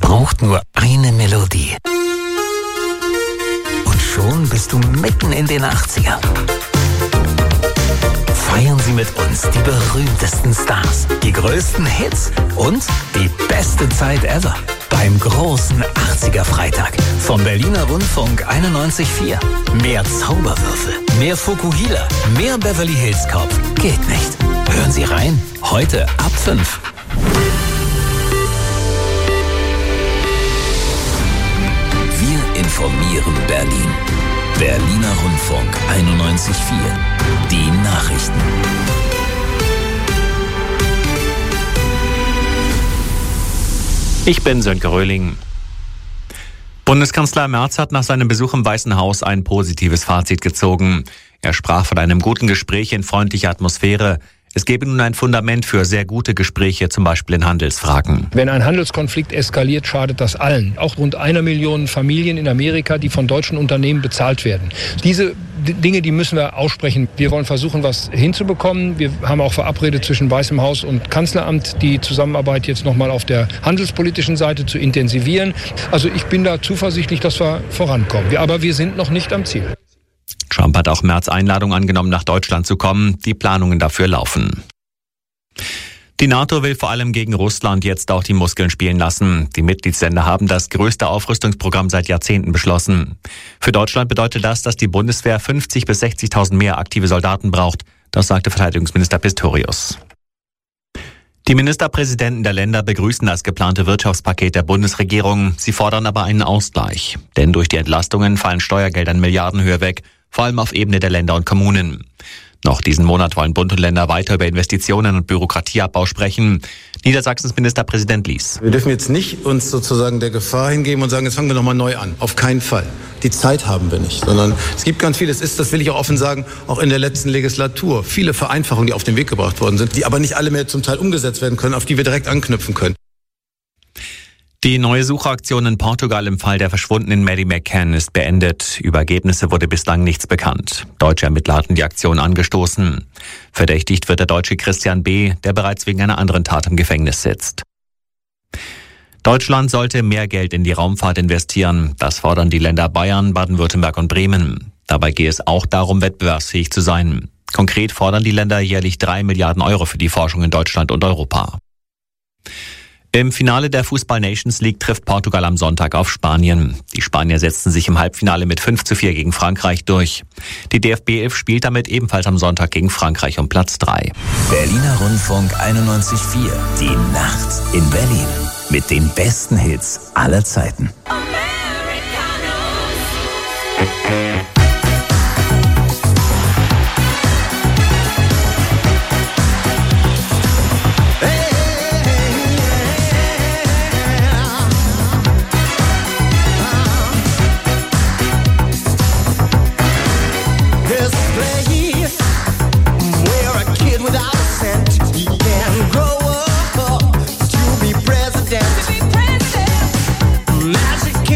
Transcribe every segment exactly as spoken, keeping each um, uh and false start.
braucht nur eine Melodie. Und schon bist du mitten in den achtzigern. Feiern Sie mit uns die berühmtesten Stars, die größten Hits und die beste Zeit ever. Beim großen achtziger-Freitag vom Berliner Rundfunk einundneunzig Komma vier. Mehr Zauberwürfel, mehr Fukuhila, mehr Beverly Hills Cop. Geht nicht. Hören Sie rein. Heute ab fünf. Wir informieren Berlin. Berliner Rundfunk einundneunzig Komma vier. Die Nachrichten. Ich bin Sönke Röhling. Bundeskanzler Merz hat nach seinem Besuch im Weißen Haus ein positives Fazit gezogen. Er sprach von einem guten Gespräch in freundlicher Atmosphäre. Es gebe nun ein Fundament für sehr gute Gespräche, zum Beispiel in Handelsfragen. Wenn ein Handelskonflikt eskaliert, schadet das allen. Auch rund einer Million Familien in Amerika, die von deutschen Unternehmen bezahlt werden. Diese Dinge, die müssen wir aussprechen. Wir wollen versuchen, was hinzubekommen. Wir haben auch verabredet zwischen Weißem Haus und Kanzleramt, die Zusammenarbeit jetzt nochmal auf der handelspolitischen Seite zu intensivieren. Also ich bin da zuversichtlich, dass wir vorankommen. Aber wir sind noch nicht am Ziel. Trump hat auch Merz Einladung angenommen, nach Deutschland zu kommen. Die Planungen dafür laufen. Die NATO will vor allem gegen Russland jetzt auch die Muskeln spielen lassen. Die Mitgliedsländer haben das größte Aufrüstungsprogramm seit Jahrzehnten beschlossen. Für Deutschland bedeutet das, dass die Bundeswehr fünfzigtausend bis sechzigtausend mehr aktive Soldaten braucht. Das sagte Verteidigungsminister Pistorius. Die Ministerpräsidenten der Länder begrüßen das geplante Wirtschaftspaket der Bundesregierung. Sie fordern aber einen Ausgleich. Denn durch die Entlastungen fallen Steuergelder in Milliardenhöhe weg, vor allem auf Ebene der Länder und Kommunen. Noch diesen Monat wollen Bund und Länder weiter über Investitionen und Bürokratieabbau sprechen. Niedersachsens Ministerpräsident Lies. Wir dürfen jetzt nicht uns sozusagen der Gefahr hingeben und sagen, jetzt fangen wir nochmal neu an. Auf keinen Fall. Die Zeit haben wir nicht. Sondern es gibt ganz viel, es ist, das will ich auch offen sagen, auch in der letzten Legislatur, viele Vereinfachungen, die auf den Weg gebracht worden sind, die aber nicht alle mehr zum Teil umgesetzt werden können, auf die wir direkt anknüpfen können. Die neue Suchaktion in Portugal im Fall der verschwundenen Maddie McCann ist beendet. Über Ergebnisse wurde bislang nichts bekannt. Deutsche Ermittler hatten die Aktion angestoßen. Verdächtigt wird der Deutsche Christian B., der bereits wegen einer anderen Tat im Gefängnis sitzt. Deutschland sollte mehr Geld in die Raumfahrt investieren. Das fordern die Länder Bayern, Baden-Württemberg und Bremen. Dabei gehe es auch darum, wettbewerbsfähig zu sein. Konkret fordern die Länder jährlich drei Milliarden Euro für die Forschung in Deutschland und Europa. Im Finale der Fußball Nations League trifft Portugal am Sonntag auf Spanien. Die Spanier setzten sich im Halbfinale mit fünf zu vier gegen Frankreich durch. Die D F B elf spielt damit ebenfalls am Sonntag gegen Frankreich um Platz drei. Berliner Rundfunk einundneunzig Komma vier. Die Nacht in Berlin. Mit den besten Hits aller Zeiten. Magic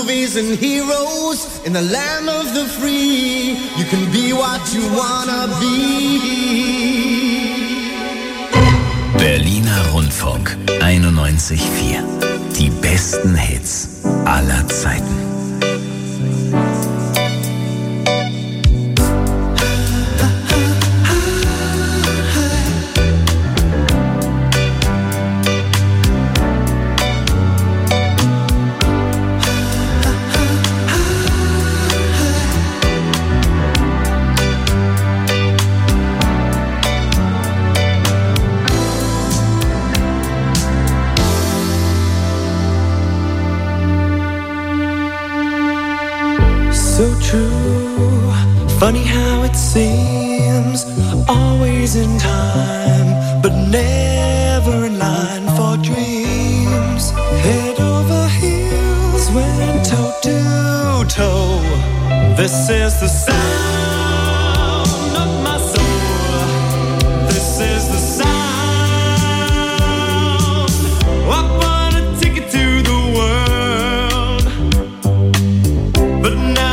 movies and heroes in the land of the free. You can be what you wanna be. Berliner Rundfunk einundneunzig Komma vier. Die besten Hits aller Zeiten. So true, funny how it seems, always in time, but never in line for dreams. Head over heels, went toe to toe. This is the sound of my soul. This is the sound. I bought a ticket to the world, but now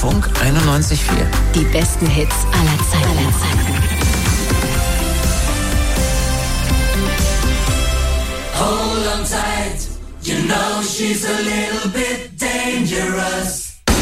Rundfunk einundneunzig Komma vier. Die besten Hits aller Zeiten. Aller Zeiten. Hold on tight, you know she's a little bit dangerous.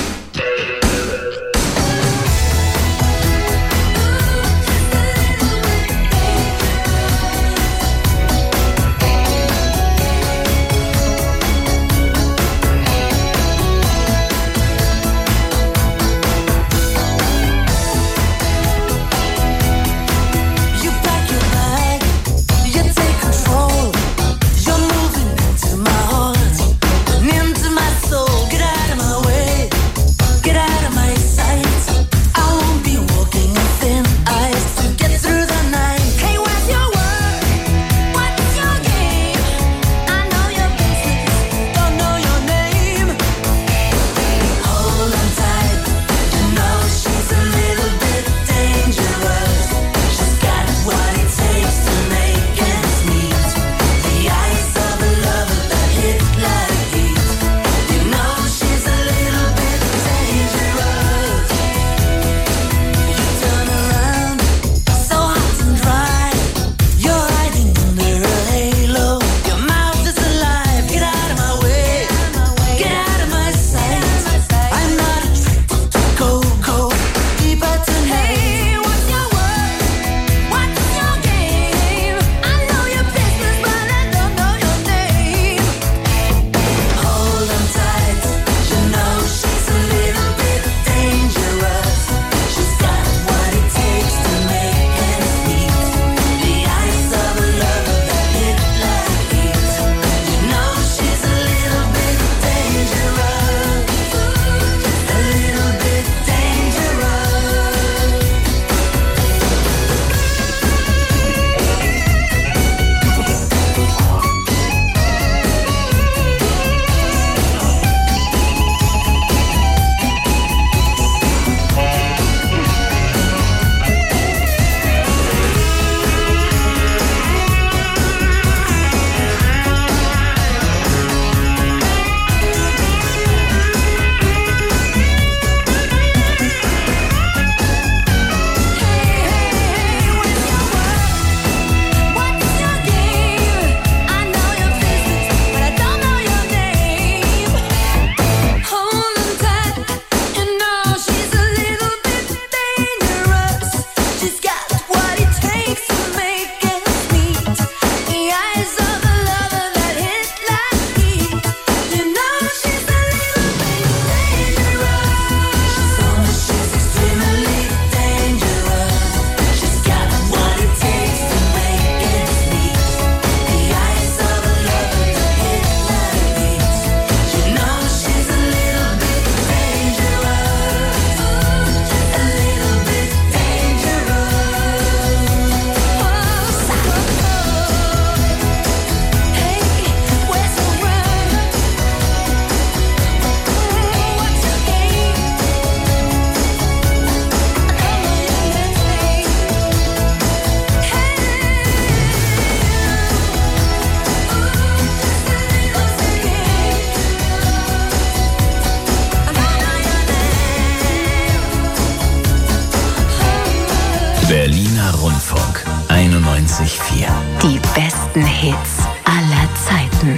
Berliner Rundfunk einundneunzig Komma vier. Die besten Hits aller Zeiten.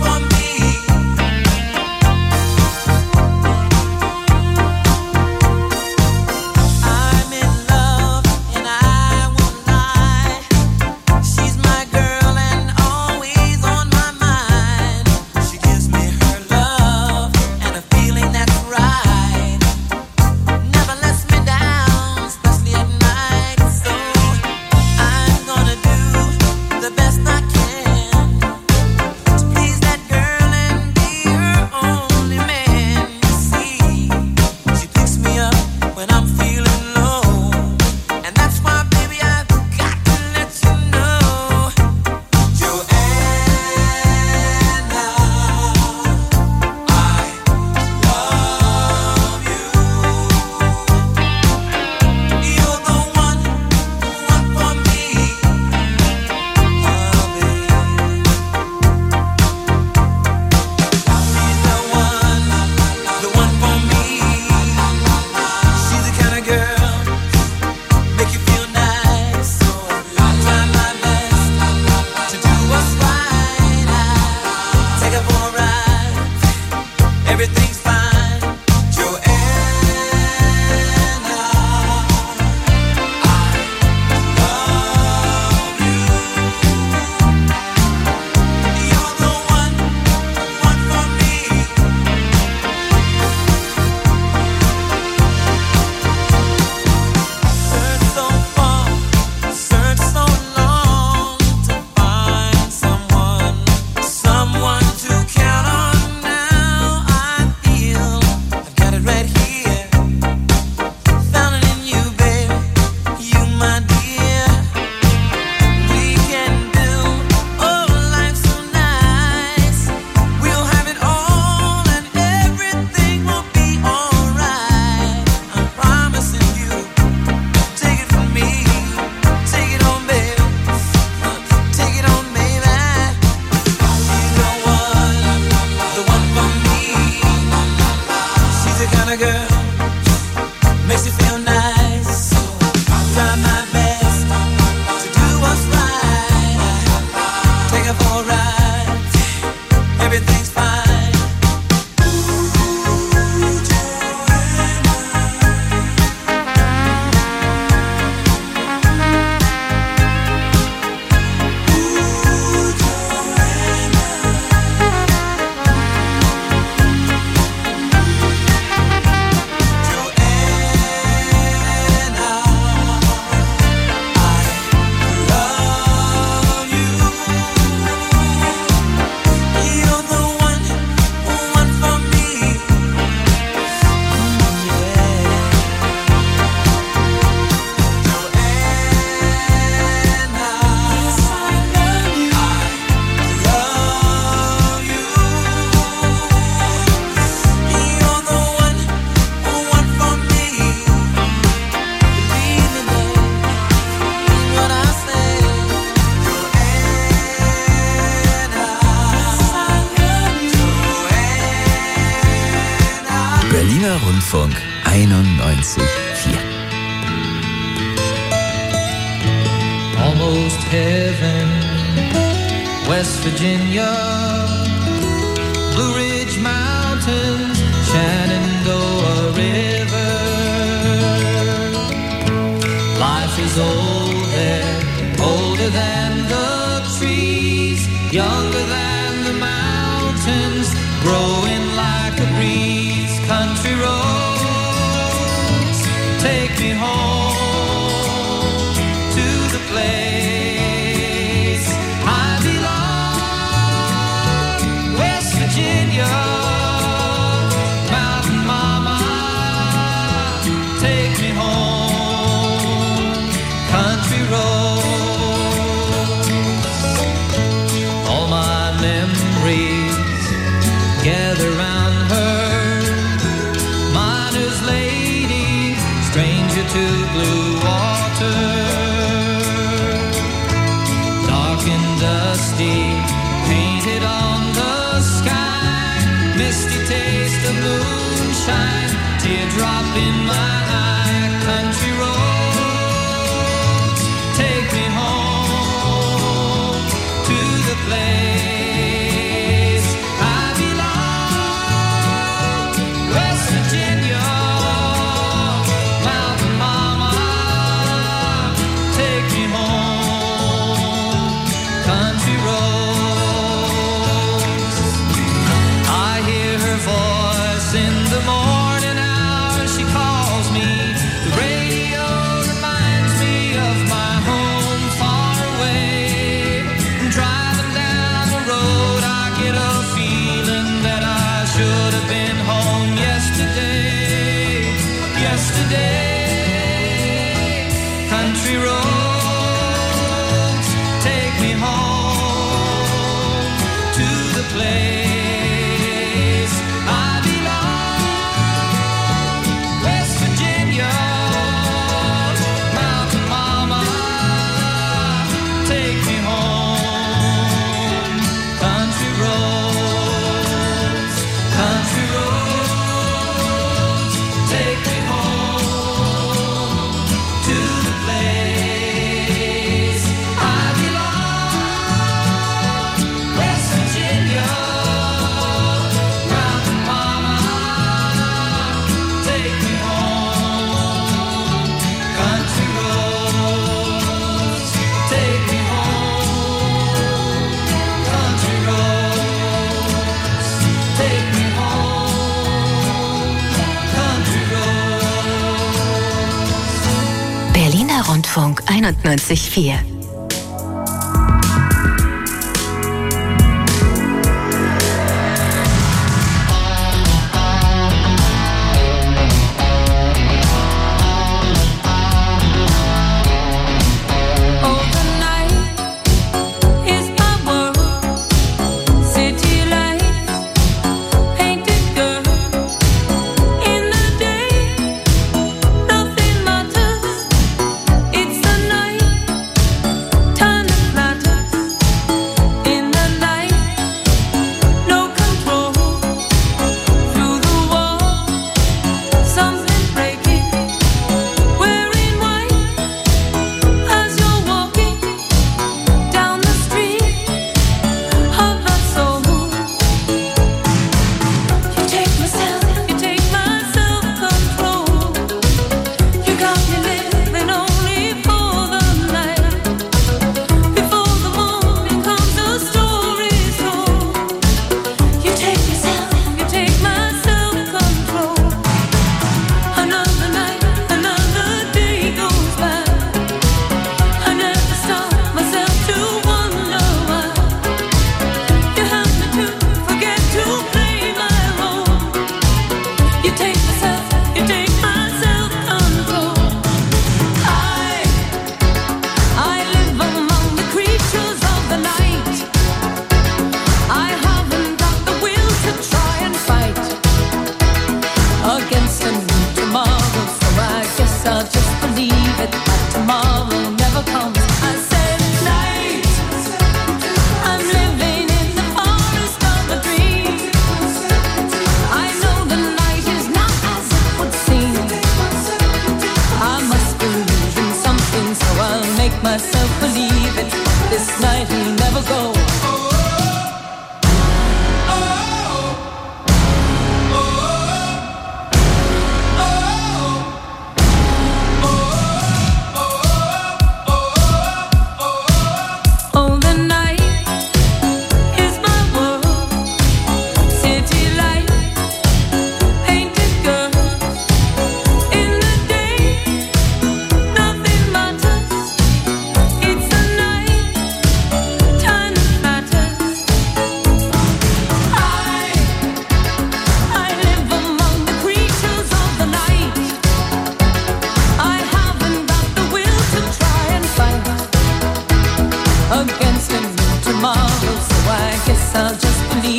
You're everything's fine. Berliner Rundfunk einundneunzig Komma vier. Almost heaven, West Virginia, Blue Ridge Mountains, Shenandoah River. Life is old there, older than the trees, younger than the mountains, growing like a breeze. Country roads, take me home to the place I belong. West Virginia, Mountain Mama, take me home. Country roads, all my memories gather round her. Stranger to blue water, dark and dusty, painted on the sky, misty taste of moonshine, teardrop in my eye. Country roads, take me home to the place I belong. West Virginia, country roads, take me home to the place I belong. West Virginia, Mountain Mama, take me home. Country roads, country roads, take me home to the place I belong. West Virginia, Mountain Mama, take me home. Country roads, take me home. Country roads, take me home. Country roads. Berliner Rundfunk einundneunzig Komma vier. Nothing matters, it's the night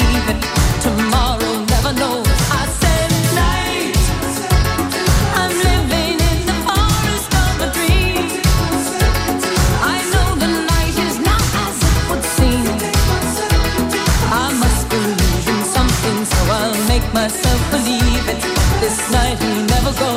believe it. Tomorrow never knows. I said night. I'm living in the forest of a dream. I know the night is not as it would seem. I must believe in something, so I'll make myself believe it. This night will never go.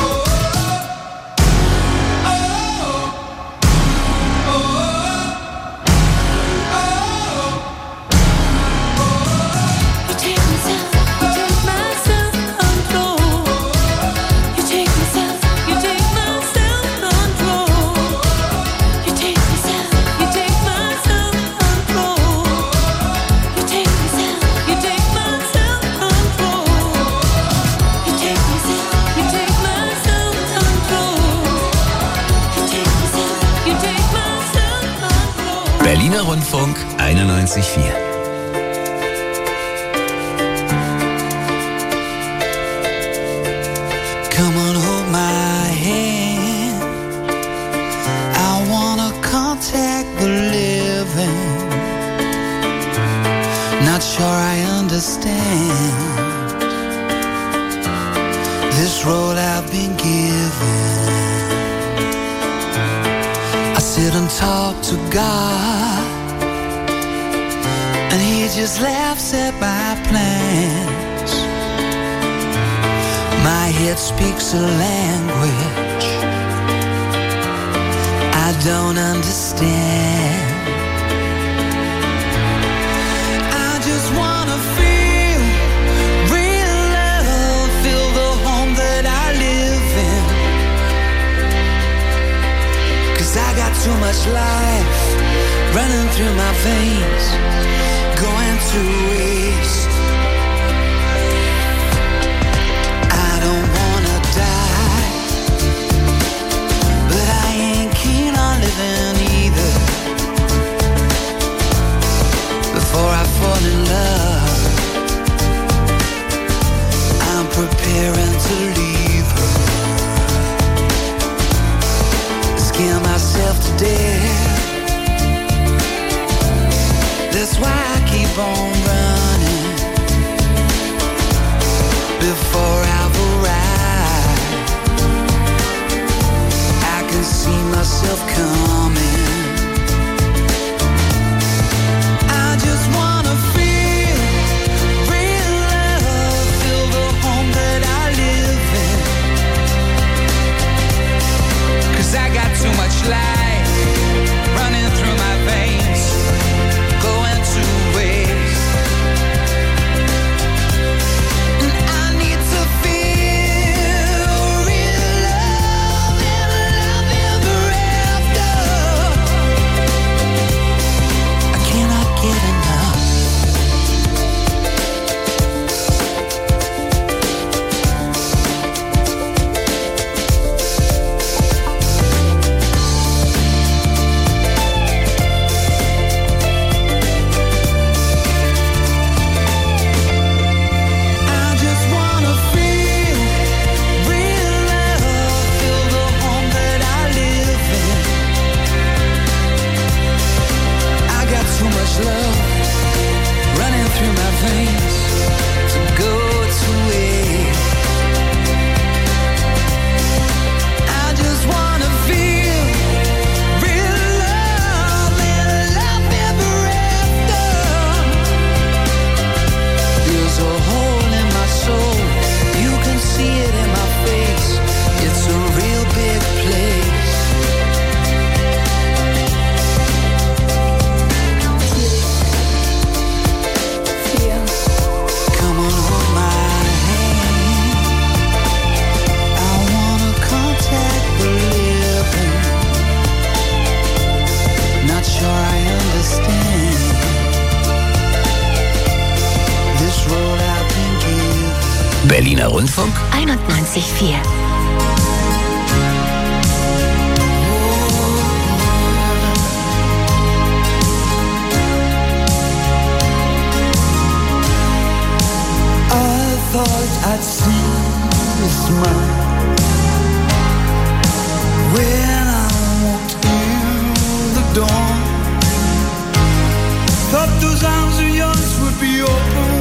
Berliner Rundfunk einundneunzig Komma vier. Come on, hold my hand. I wanna contact the living. Not sure I understand this road I've been given. I sit and talk to God, and He just laughs at my plans. My head speaks a language I don't understand. I just wanna feel real love, feel the home that I live in. 'Cause I got too much life running through my veins, going to waste. I don't wanna die, but I ain't keen on living either. Before I fall in love, I'm preparing to leave her. Scare myself to death. That's why I keep on running. Before I've arrived, I can see myself coming. I just wanna feel real love, feel the home that I live in. 'Cause I got too much life running through my veins, going to waste. And I need to feel real love and love ever after. I cannot get enough. I just wanna feel real love, feel the home that I live in. I got too much love running through my veins to go to waste. I just wanna feel real love and love ever after. There's a hole in my soul, you can see it in my face. It's a real big place. Come on, hold my hand. I wanna contact the living. Not sure I understand this road I've been given. Berliner Rundfunk einundneunzig Komma vier. I thought I'd see a smile when I walked in the door. Thought those arms of yours would be open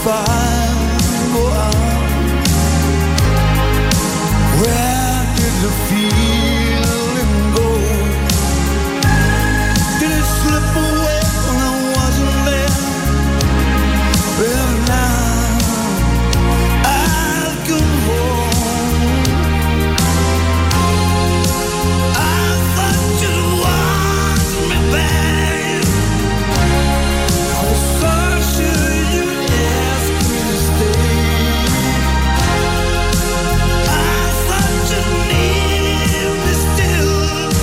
fire go out? Where did the feeling go? Did it slip away when I wasn't there? Well, now I've come home. I thought you wanted me back. I was so sure you'd ask me to stay. I thought you needed me still.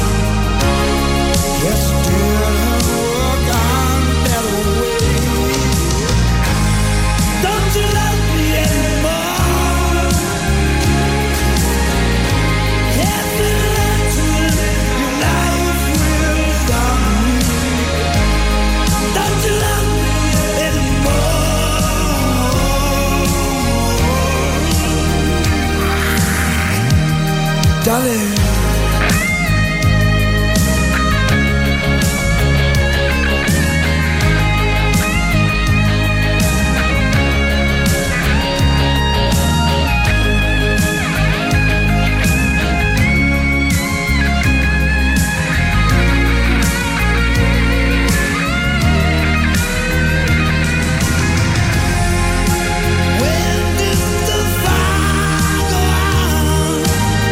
Yes, still work on that way. Don't you love me anymore? Have you learned to live your life without me? Don't you love me anymore? Darling. When did the fire go out?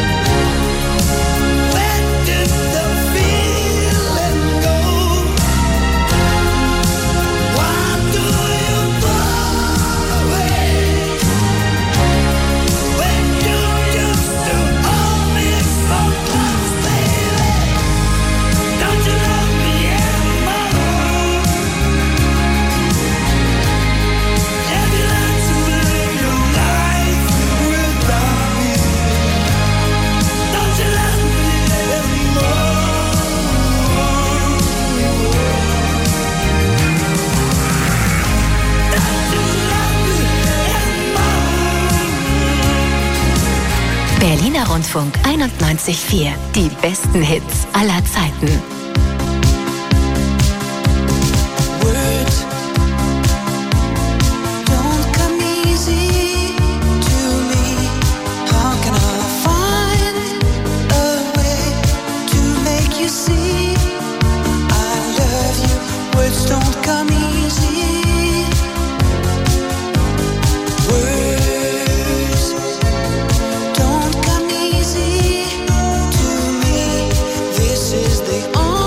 When did the feeling go? Why do you fall away? When you used to hold me so close, baby. Don't you love me anymore? Have you learned to live your life without me? Don't you love me anymore? Don't you love me anymore? Berliner Rundfunk einundneunzig Komma vier. Die besten Hits aller Zeiten. Words don't come easy to me. How can I find a way to make you see I love you? Words don't come easy. Words don't come easy to me. This is the only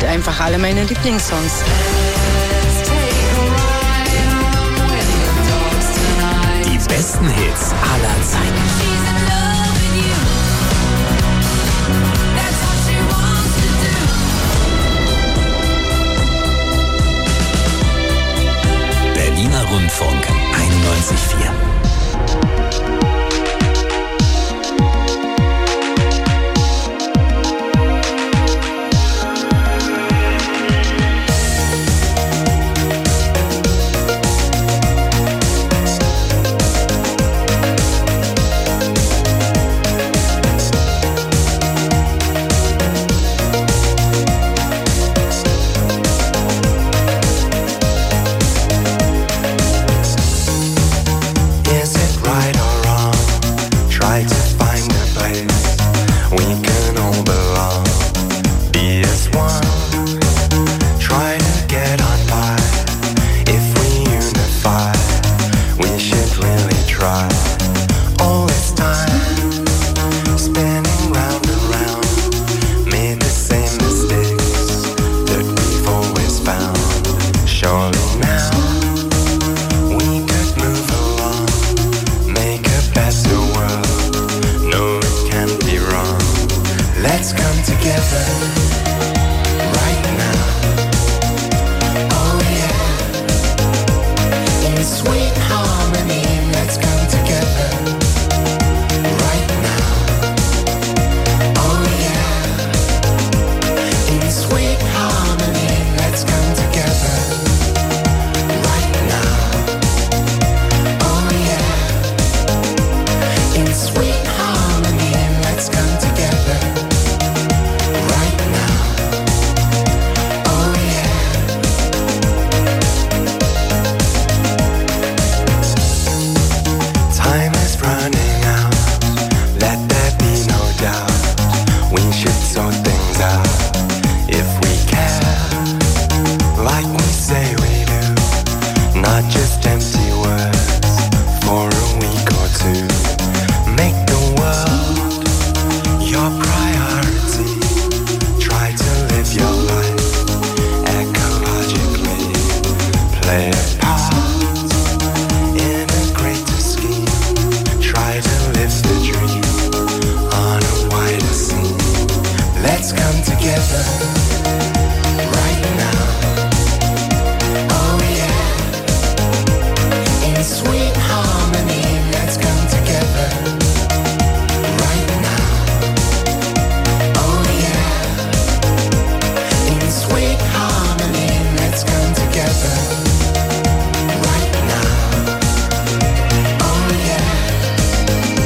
einfach alle meine Lieblingssongs. Die besten Hits aller Zeiten. Berliner Rundfunk einundneunzig Komma vier.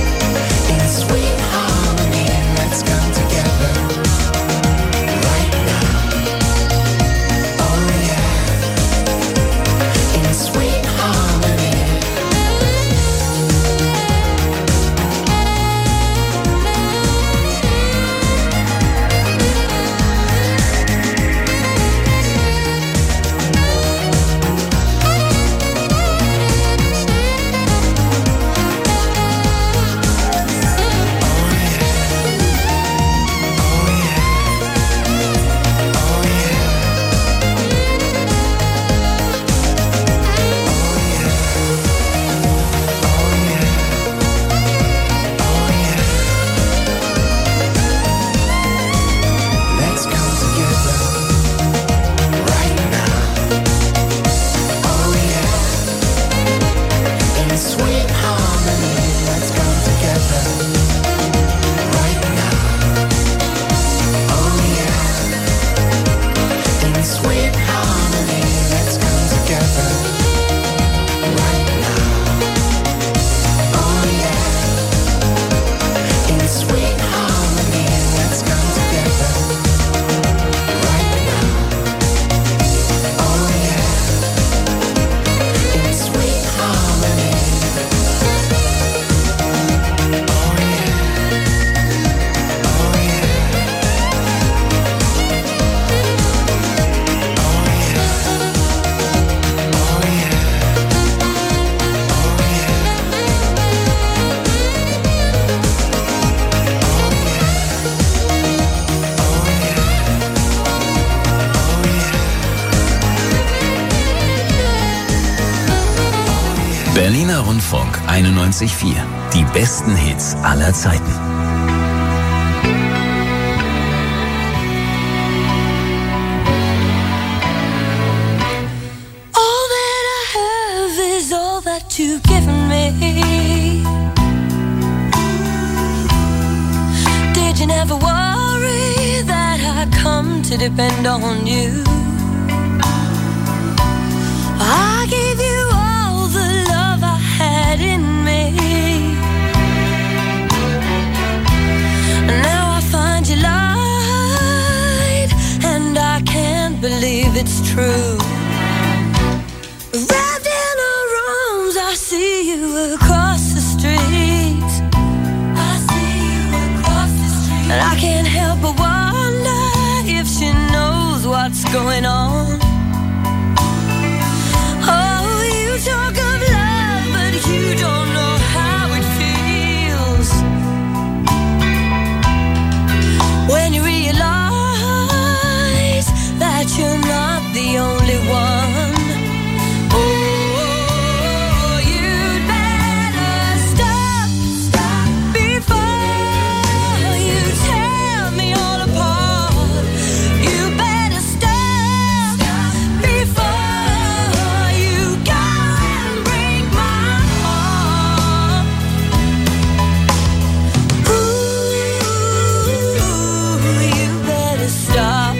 Right now. Berliner Rundfunk einundneunzig Komma vier. Die besten Hits aller Zeiten. All that I have is all that you've given me. Did you never worry that I'd come to depend on you? I gave you all the love I had in me. Now I find you lied, and I can't believe it's true. Wrapped in her arms, I see you across the street. I see you across the street, and I can't help but wonder if she knows what's going on. Oh, you talk of love, but you don't know how it feels when you realize that you're not the only one. Oh, you'd better stop, stop before you tear me all apart. You better stop, stop before you go and break my heart. Ooh, you better stop.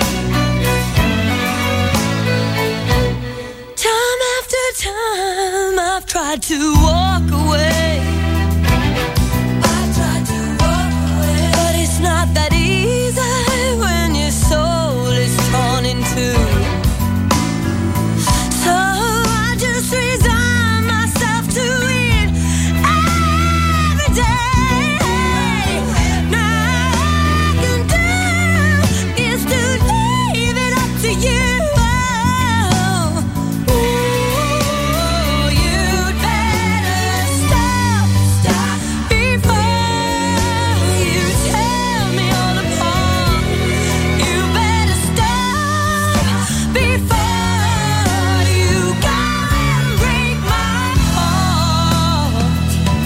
Time after time I've tried to walk away. I've tried to walk away, but it's not that easy when your soul is torn in two. So I just resign myself to it every day. Now all I can do is to leave it up to you. Oh, you'd better stop, stop before you tear me all apart. You better stop before you go and break my heart.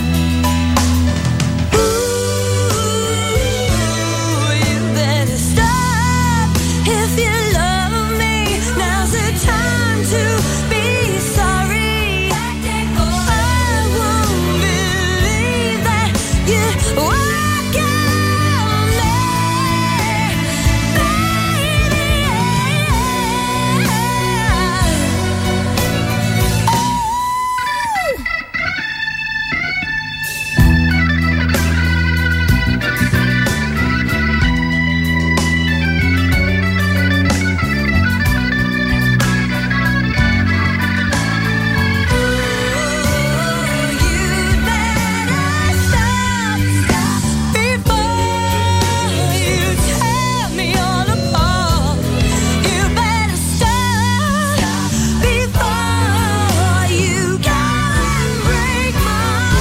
Ooh, you better stop if you love me. Now's the time to be sorry. I won't believe that you walk on me, you'd better stop, stop before you tear me all apart. You better stop before you go and break my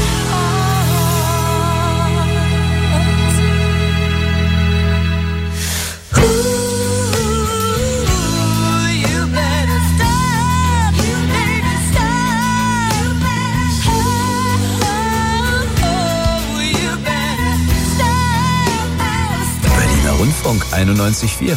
heart. Ooh, you better stop. You better stop. Oh, you better stop. Berliner Rundfunk einundneunzig Komma vier.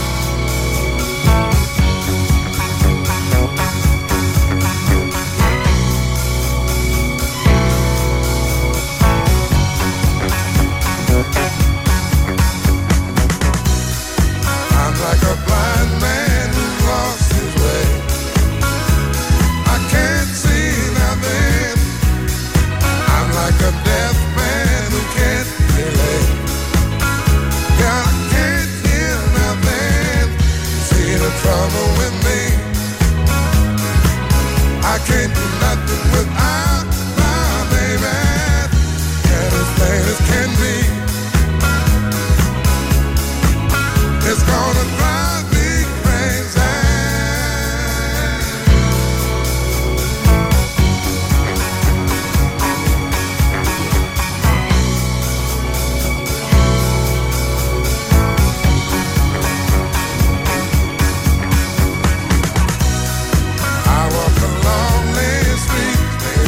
I'm like a blind man who's lost his way. I can't see nothing. I'm like a deaf man who can't relate. Yeah, I can't hear nothing. See the trouble with me. I can't do nothing without my baby. Yeah, as plain as can be. It's gonna drive me crazy. I walk a lonely street,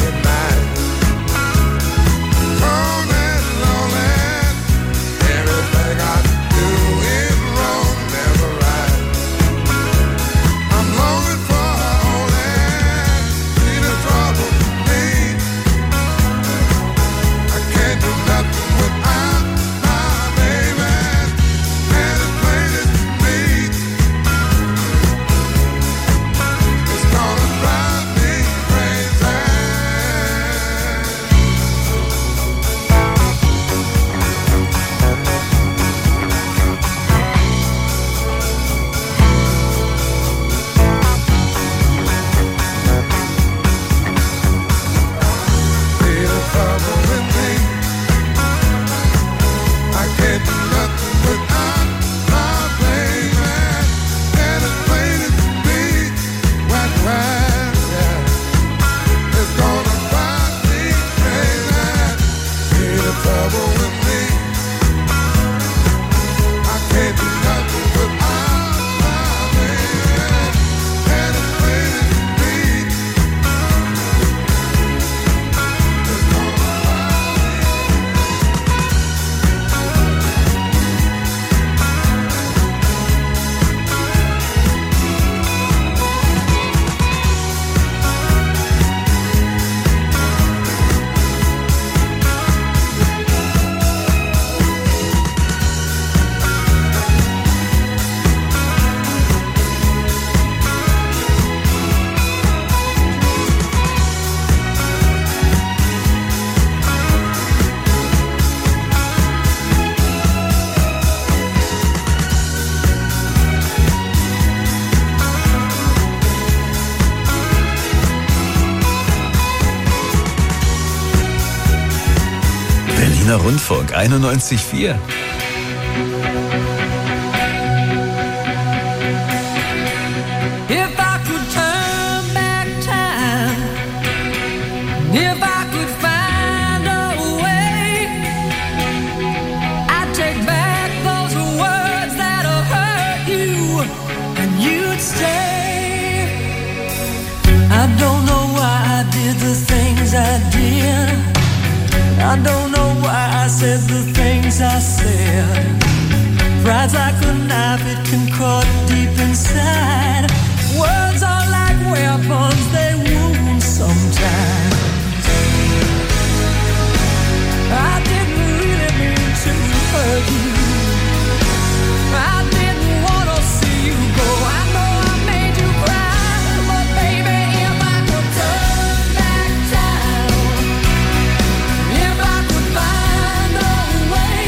Berliner Rundfunk einundneunzig Komma vier. If I could turn back time, if I could find a way, I'd take back those words that have hurt you, and you'd stay. I don't know why I did the things I did. I don't know why I said the things I said. Pride's like a knife, it can cut deep inside. Words are like weapons, they wound sometimes. I didn't really mean to hurt you. I didn't want to see you go. I know I made you cry, but baby, if I could turn back time, if I could find a way,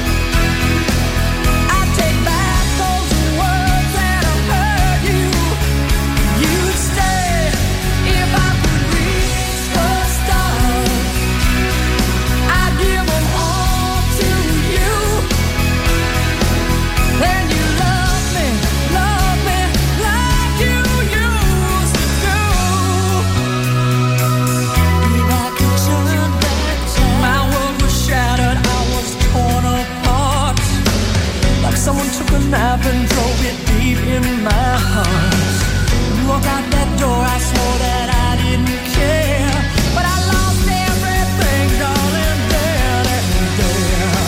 I'd take back those words that have hurt you. You'd stay if I could reach the stars. I'd give them all to you. Then you love me, love me like you used to do. If I could turn back time, my world was shattered, I was torn apart. Like someone took a knife and drove it deep in my heart. You walk out that door, I swore that I didn't care, but I lost everything, darling, there and there.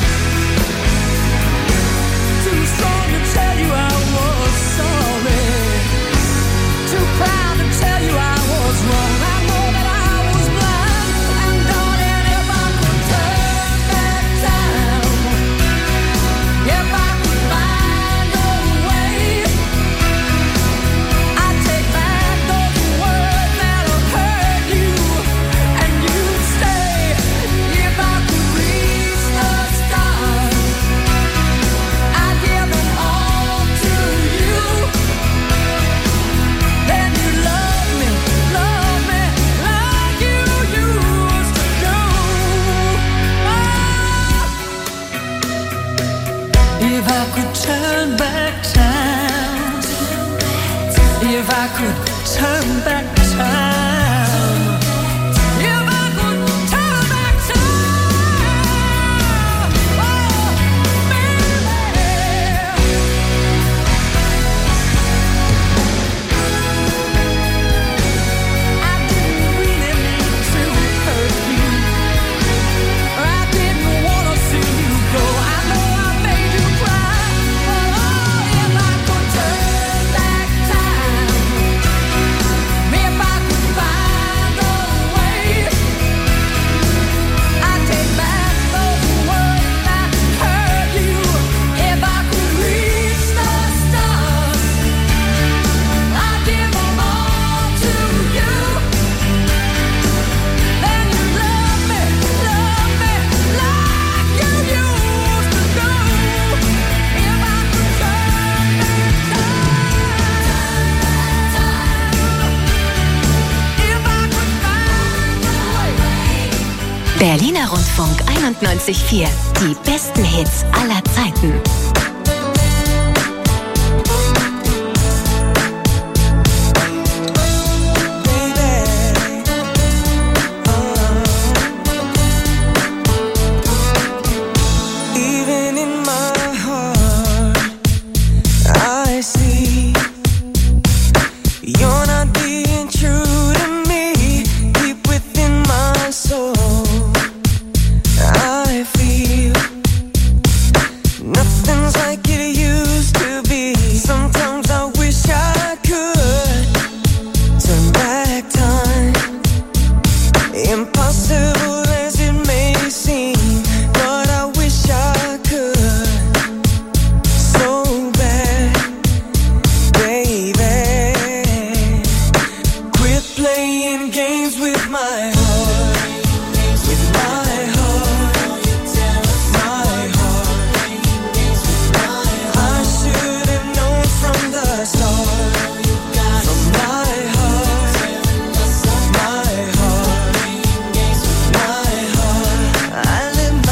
Too strong to tell you I was sorry, too proud to tell you I was wrong. I know that I was blind, and darling, if I could turn back time, if I could find a way, I'd take back those words that have hurt you, and you'd stay if I could reach the stars. I'd give them all to you. Then you love me, love me like you used to do. If I could turn back time, if I could turn back time, if I could turn back time, oh, baby. I didn't really mean to hurt you. I didn't want to see you go. I know I made you cry, but oh, if I could turn back time, if I could find a way, I'd take back those words that hurt you. If I could reach the stars, I'd give them all to you. Then you love me, love me like you used to do. If I could turn back time, if I could find a way. Berliner Rundfunk einundneunzig Komma vier. Die besten Hits aller Zeiten. Even in my heart, I see you're not being true to me. Deep within my soul, I feel nothing's like it used to be. Sometimes I wish I could turn back time. Impossible as it may seem, but I wish I could so bad, baby. Quit playing games with my heart, with my heart, my heart. I should have known from the start. From my heart, my heart, my heart. I live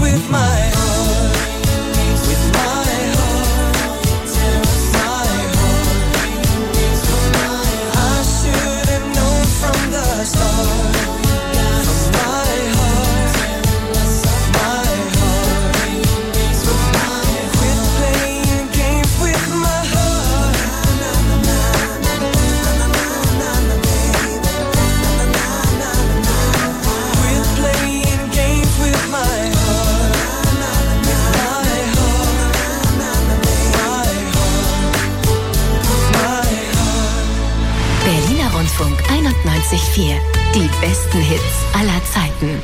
with my heart, with my heart, my heart. I should have known from the start. From my heart, my heart. Quit playing games with my heart. Quit playing games with my heart. My heart, my heart. Berliner Rundfunk einundneunzig Komma vier. Die besten Hits aller Zeiten.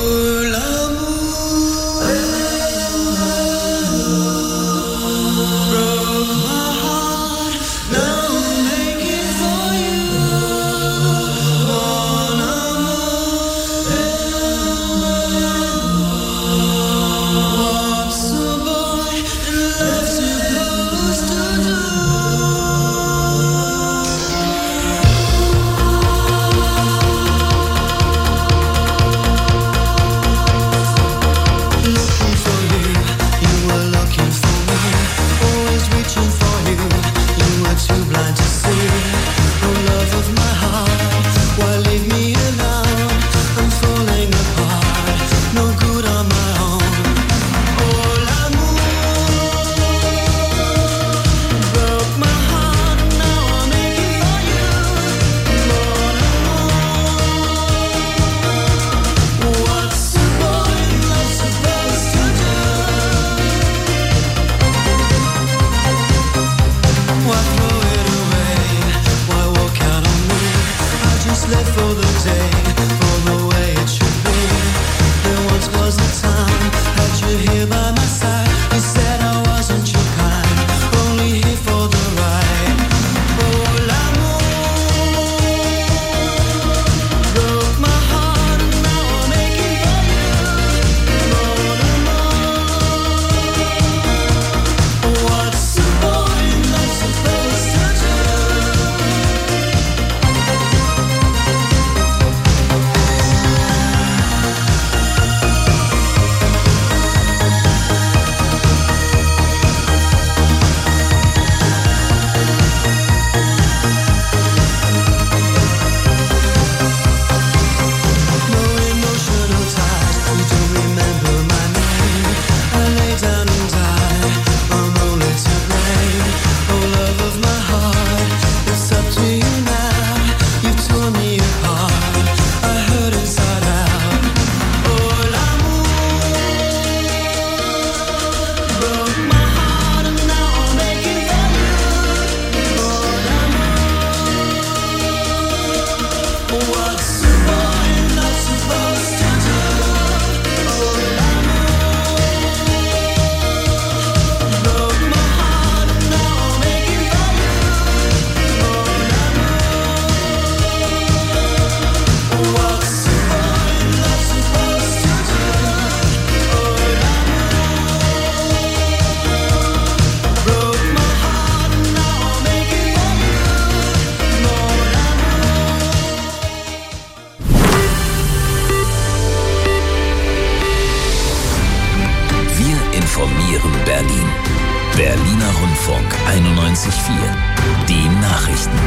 Berlin. Berliner Rundfunk einundneunzig Komma vier. Die Nachrichten.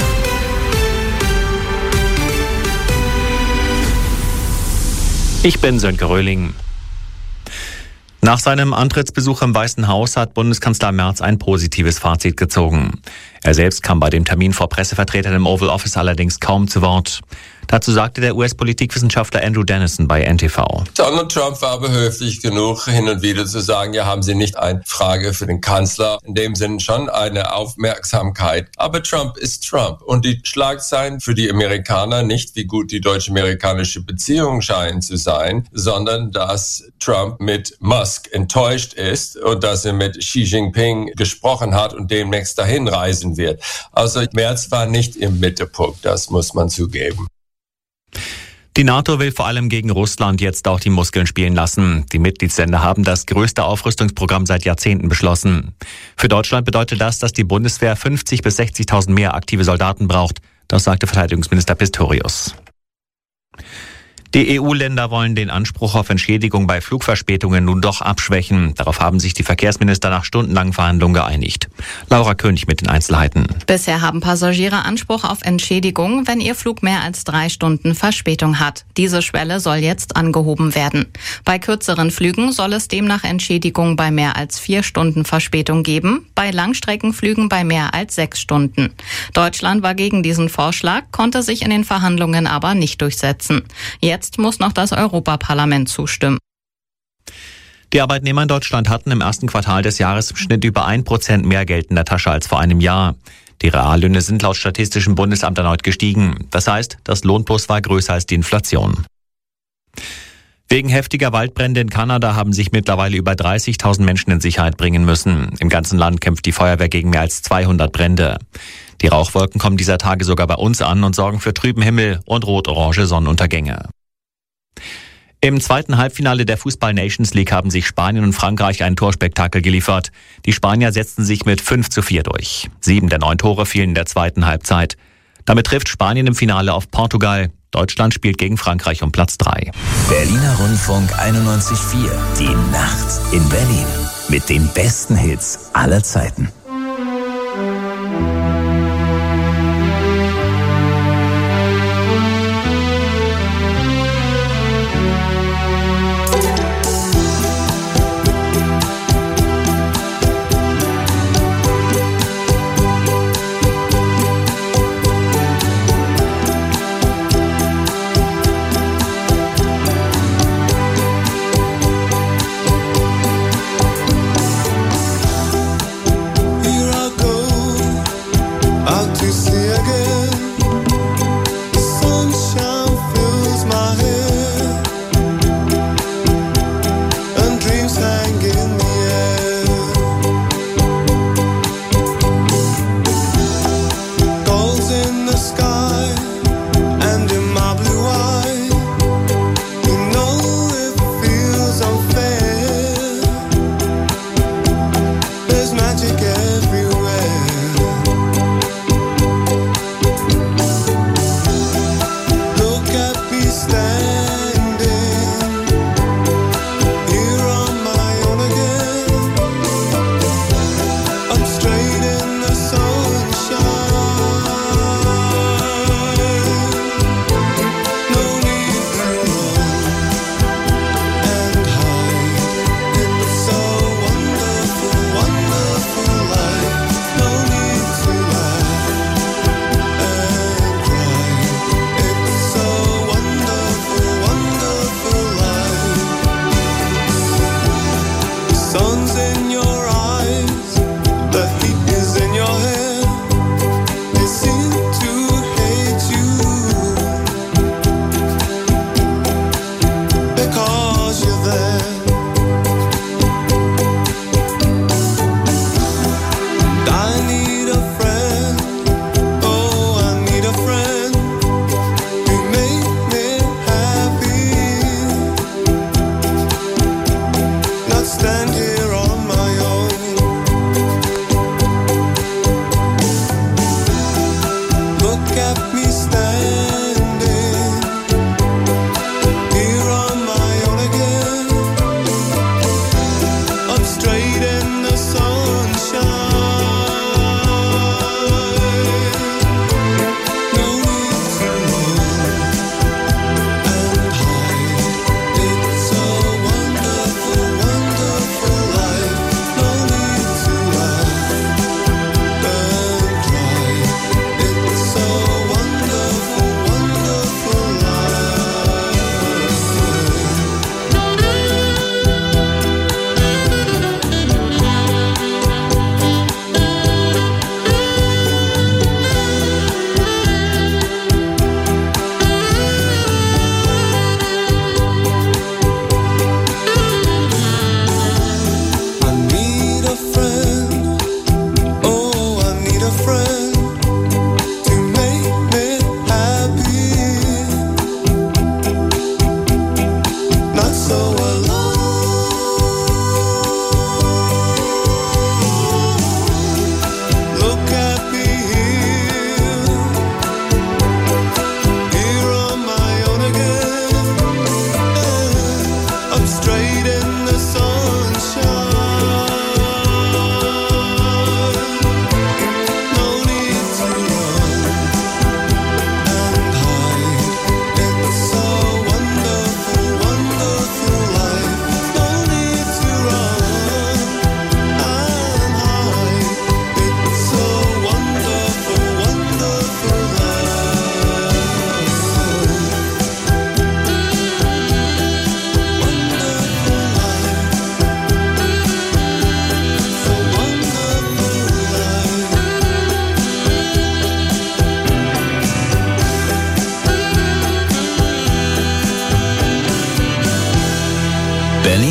Ich bin Sönke Röhling. Nach seinem Antrittsbesuch im Weißen Haus hat Bundeskanzler Merz ein positives Fazit gezogen. Er selbst kam bei dem Termin vor Pressevertretern im Oval Office allerdings kaum zu Wort. Dazu sagte der U S-Politikwissenschaftler Andrew Dennison bei N T V. Donald Trump war behilflich genug, hin und wieder zu sagen, ja, haben Sie nicht eine Frage für den Kanzler? In dem Sinn schon eine Aufmerksamkeit. Aber Trump ist Trump. Und die Schlagzeilen für die Amerikaner nicht, wie gut die deutsch-amerikanische Beziehung scheinen zu sein, sondern dass Trump mit Musk enttäuscht ist und dass er mit Xi Jinping gesprochen hat und demnächst dahin reisen wird. Also Merz war nicht im Mittelpunkt, das muss man zugeben. Die NATO will vor allem gegen Russland jetzt auch die Muskeln spielen lassen. Die Mitgliedsländer haben das größte Aufrüstungsprogramm seit Jahrzehnten beschlossen. Für Deutschland bedeutet das, dass die Bundeswehr fünfzigtausend bis sechzigtausend mehr aktive Soldaten braucht. Das sagte Verteidigungsminister Pistorius. Die E U-Länder wollen den Anspruch auf Entschädigung bei Flugverspätungen nun doch abschwächen. Darauf haben sich die Verkehrsminister nach stundenlangen Verhandlungen geeinigt. Laura König mit den Einzelheiten. Bisher haben Passagiere Anspruch auf Entschädigung, wenn ihr Flug mehr als drei Stunden Verspätung hat. Diese Schwelle soll jetzt angehoben werden. Bei kürzeren Flügen soll es demnach Entschädigung bei mehr als vier Stunden Verspätung geben, bei Langstreckenflügen bei mehr als sechs Stunden. Deutschland war gegen diesen Vorschlag, konnte sich in den Verhandlungen aber nicht durchsetzen. Jetzt Jetzt muss noch das Europaparlament zustimmen. Die Arbeitnehmer in Deutschland hatten im ersten Quartal des Jahres im Schnitt über ein Prozent mehr Geld in der Tasche als vor einem Jahr. Die Reallöhne sind laut Statistischem Bundesamt erneut gestiegen. Das heißt, das Lohnplus war größer als die Inflation. Wegen heftiger Waldbrände in Kanada haben sich mittlerweile über dreißigtausend Menschen in Sicherheit bringen müssen. Im ganzen Land kämpft die Feuerwehr gegen mehr als zweihundert Brände. Die Rauchwolken kommen dieser Tage sogar bei uns an und sorgen für trüben Himmel und rot-orange Sonnenuntergänge. Im zweiten Halbfinale der Fußball-Nations League haben sich Spanien und Frankreich ein Torspektakel geliefert. Die Spanier setzten sich mit fünf zu vier durch. Sieben der neun Tore fielen in der zweiten Halbzeit. Damit trifft Spanien im Finale auf Portugal. Deutschland spielt gegen Frankreich um Platz drei. Berliner Rundfunk einundneunzig Komma vier. Die Nacht in Berlin. Mit den besten Hits aller Zeiten.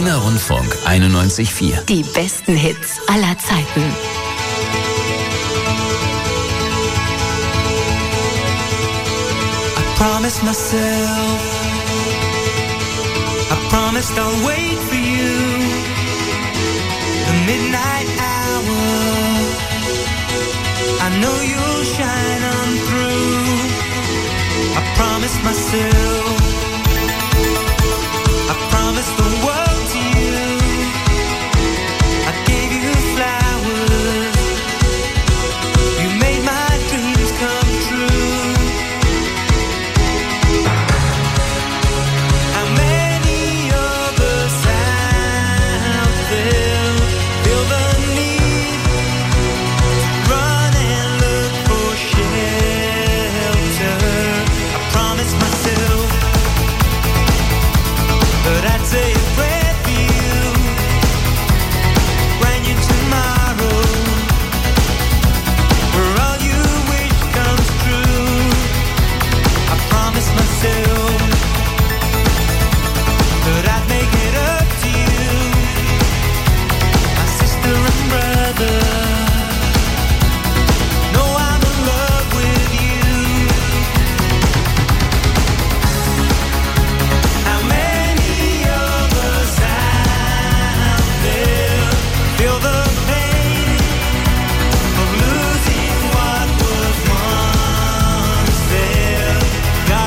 Berliner Rundfunk einundneunzig Komma vier. Die besten Hits aller Zeiten. I promised myself, I promised I'll wait for you.